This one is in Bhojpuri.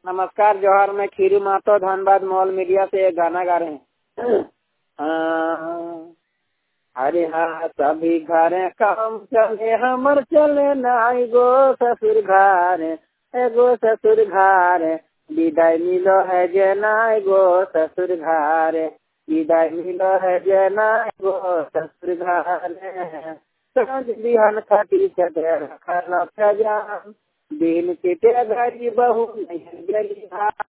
नमस्कार जोहार, मैं खीरू मातो धनबाद मॉल मीडिया से एक गाना गा रहे हैं। हाँ, अरे हाँ सभी घरे काम चले हमर चले नाई गो ससुर घर, एगो ससुर घर विदाई मिलो है जे नाई गो ससुर घर, विदाई मिलो है जे नाई गो ससुर घर। सांझ बिहान खाटी चदर खला सजान, दिन के घड़ी बहू नहीं गली।